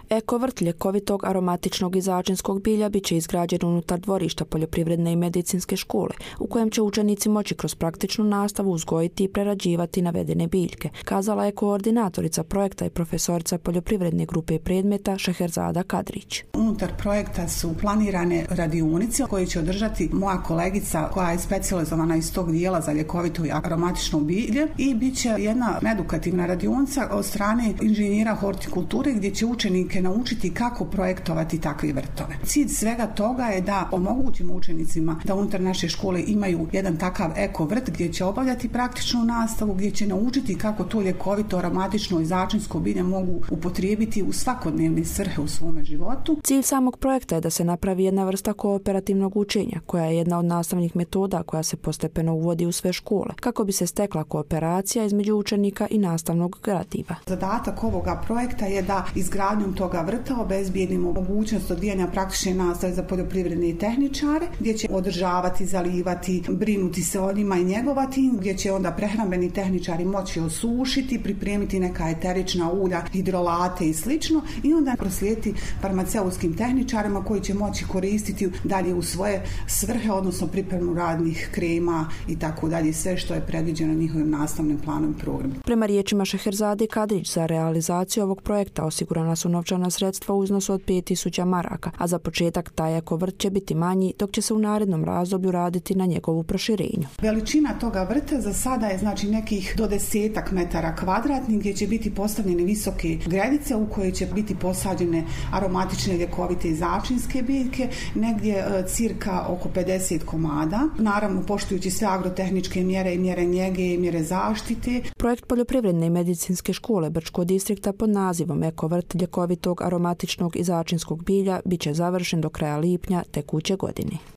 Ekovrt ljekovitog aromatičnog i začinskog bilja bit će izgrađen unutar dvorišta poljoprivredne i medicinske škole, u kojem će učenici moći kroz praktičnu nastavu uzgojiti i prerađivati navedene biljke, kazala je koordinatorica projekta i profesorica poljoprivredne grupe predmeta Šeherzada Kadrić. Unutar projekta su planirane radionice koje će održati moja kolegica koja je specijalizovana iz tog dijela za ljekovito i aromatično bilje i bit će jedna edukativna radionica od strane inženjera hortikulture gdje će učenike naučiti kako projektovati takve vrtove. Cilj svega toga je da omogućimo učenicima da unutar naše škole imaju jedan takav eko vrt gdje će obavljati praktičnu nastavu, gdje će naučiti kako to ljekovito, aromatično i začinsko bilje mogu upotrijebiti u svakodnevne svrhe u svome životu. Cilj samog projekta je da se napravi jedna vrsta kooperativnog učenja, koja je jedna od nastavnih metoda koja se postepeno uvodi u sve škole, kako bi se stekla kooperacija između učenika i nastavnog gradiva. Zadatak ovoga projekta je da izgradnjom toga vrta obezbijedimo mogućnost odvijanja praktične nastave za poljoprivredne tehničare, gdje će održavati, zalivati, brinuti se o njima i njegovati, gdje će onda prehrambeni tehničari moći osušiti, pripremiti neka eterična ulja, hidrolate i slično i onda proslijediti farmaceutskim tehničarima koji će moći koristiti dalje u svoje svrhe, odnosno pripremu radnih krema i tako dalje, sve što je predviđeno njihovim nastavnim planom i programom. Prema riječima Šeherzade Kadrić, za realizaciju ovog projekta osigurana su novčana sredstva u iznosu od 5000 maraka, a za početak taj ekovrt će biti manji, dok će se u narednom razdoblju raditi na njegovu proširenju. Veličina toga vrta za sada je nekih do 10 metara kvadratnih, gdje će biti postavljene visoke gredice u koje će biti posađene aromatične, ljekovite i začinske biljke, negdje cirka oko 50 komada, naravno poštujući sve agrotehničke mjere i mjere njege i mjere zaštite. Projekt poljoprivredne i medicinske škole Brčko distrikta pod nazivom Ekovrt ljekovitog, aromatičnog i začinskog bilja bit će završen do kraja lipnja tekuće godine.